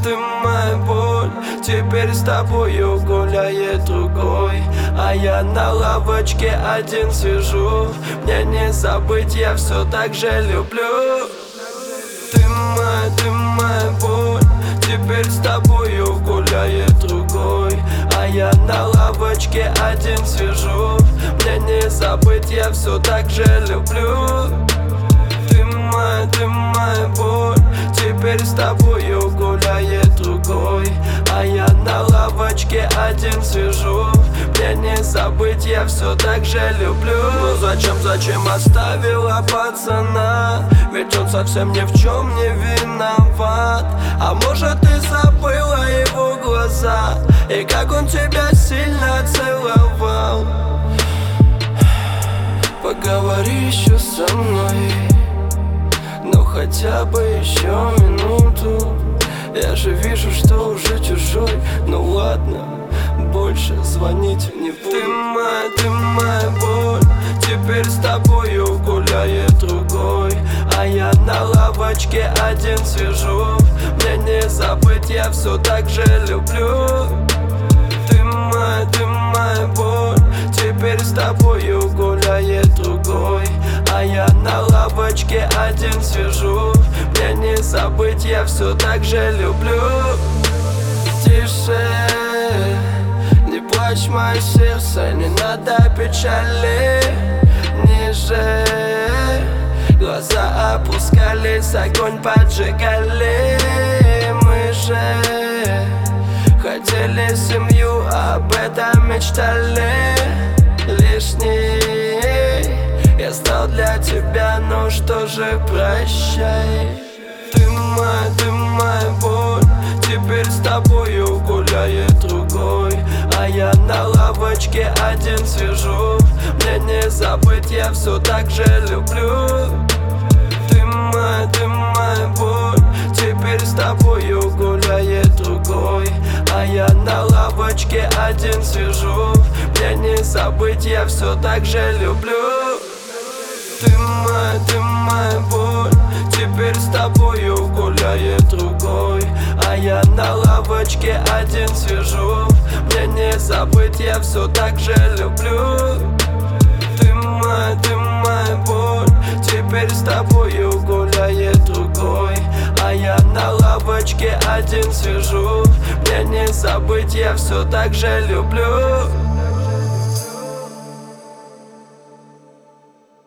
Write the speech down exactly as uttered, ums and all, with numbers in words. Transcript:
ты моя боль. Теперь с тобою гуляет другой, а я на лавочке один сижу. Мне не забыть, я все так же люблю. Ты моя, ты моя боль. Теперь с тобою гуляет другой, а я на лавочке один сижу. Мне не забыть, я все так же люблю. Ты моя, ты моя боль. Теперь с тобою гуляет другой, а я на лавочке один сижу. Мне не забыть, я все так же люблю. Но зачем, зачем оставила пацана? Ведь он совсем ни в чем не виноват. А может, ты забыла его глаза и как он тебя сильно целовал? Поговори еще со мной, ну хотя бы еще минуту. Я же вижу, что уже чужой. Ну ладно, больше звонить не буду. Ты моя, ты моя боль. Теперь с тобою гуляет другой, а я на лавочке один сижу. Мне не забыть, я все так же люблю. Ты моя, ты моя боль. Теперь с тобою гуляет другой, а я на лавочке один сижу. Мне не забыть, я все так же люблю. Тише, не плачь, мое сердце, не надо печали. Ниже, глаза опускались, огонь поджигали. Мы же хотели семью, об этом мечтали. Лишний я стал для тебя, ну что же, прощай. Ты моя, ты моя боль. Теперь с тобою гуляет другой, а я на лавочке один сижу. Мне не забыть, я все так же люблю. Ты моя, ты моя боль. Теперь с тобою гуляет другой, а я на лавочке один сижу. Мне не забыть, я все так же люблю. Ты моя, ты моя боль. Теперь с тобою гуляет другой, а я на лавочке один сижу. Мне не забыть, я все так же люблю. Ты моя, ты моя боль. Теперь с тобою гуляет другой, а я на лавочке один сижу. Мне не забыть, я все так же люблю.